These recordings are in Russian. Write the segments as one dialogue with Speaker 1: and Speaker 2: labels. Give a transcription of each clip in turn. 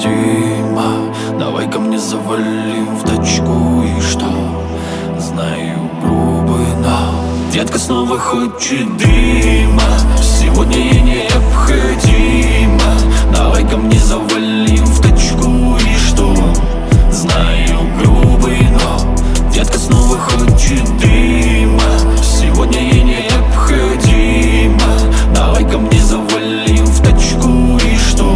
Speaker 1: необходимо. Давай ко мне завалим в тачку. И что? Знаю, грубый, но детка снова хочет дыма. Сегодня ей необходимо. Давай ко мне завалим в тачку. И что? Знаю, грубый, но детка снова хочет дыма. Сегодня ей необходимо. Давай ко мне завалим в тачку. И что?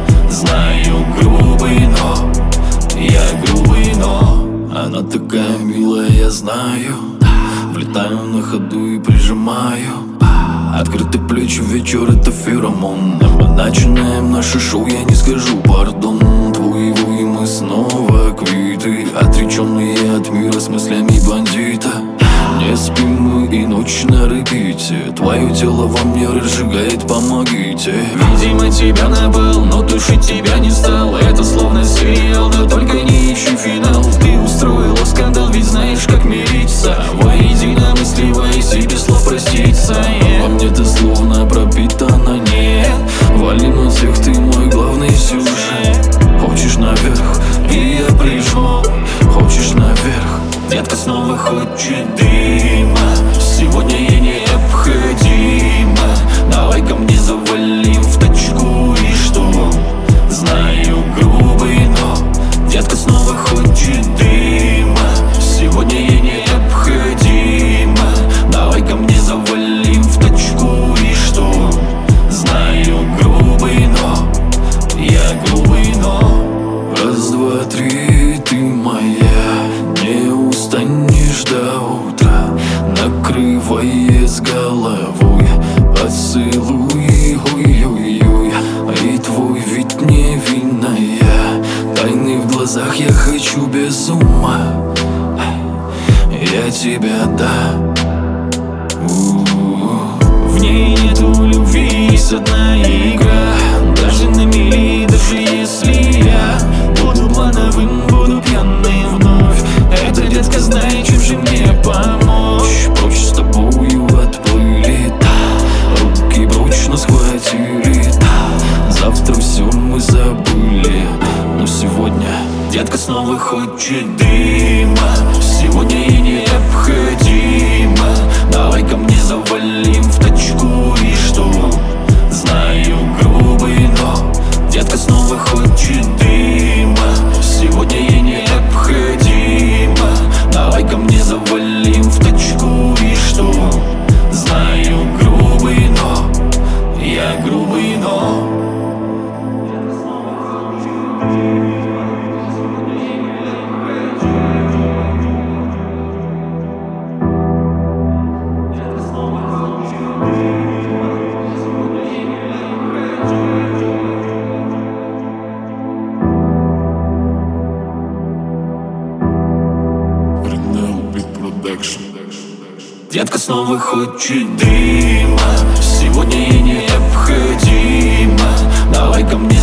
Speaker 1: Знаю, грубый, но я грубый, но она такая милая, я знаю. Влетаю на ходу и прижимаю. Открытые плечи, вечер — это феромон. Мы начинаем наше шоу, я не скажу пардон. Твоего и мы снова квиты, отреченные от мира с мыслями бандита. Не спим мы и ночь на репите. Твое тело во мне разжигает, помогите. Видимо, тебя набыл, но душить тебя не стал. Это словно сериал, да только не ищи финал. Ты устроила скандал, ведь знаешь, как мириться. Воедино мысливаясь и без слов проститься. Во мне ты словно пропитана, нет. Вали на всех, ты мой главный сюжет. Хочешь наверх, и я прижму. Хочешь наверх, детка снова хочет дыма. Сегодня ей необходимо. Давай ко мне завалим в тачку. И что? Знаю, грубый, но детка снова хочет дыма. Сегодня ей необходимо. Давай ко мне завалим в тачку. И что? Знаю, грубый, но я грубый, но раз, два, три, ты моя. Не устанешь до утра, накрывая с головой. Поцелуй, ой-ой-ой. И твой вид невинная. Тайны в глазах, я хочу без ума. Я тебя, да. В ней нету любви, есть одна игра. Даже на мели, даже если я буду плановым, буду пьяным вновь. Эта детка знает, чем же мне помочь. Прочь с тобою отплыли, руки прочно схватили. Завтра все мы забыли, но сегодня детка снова хочет дыма. Сегодня ей необходимо. Давай ко мне завалим в тачку. И что? Знаю, грубый, но детка снова хочет дыма. Сегодня ей необходимо. Давай ко мне завалим в тачку. И что? Знаю, грубый, но я грубый, но детка снова хочет дыма. Сегодня ей необходимо. Давай ко мне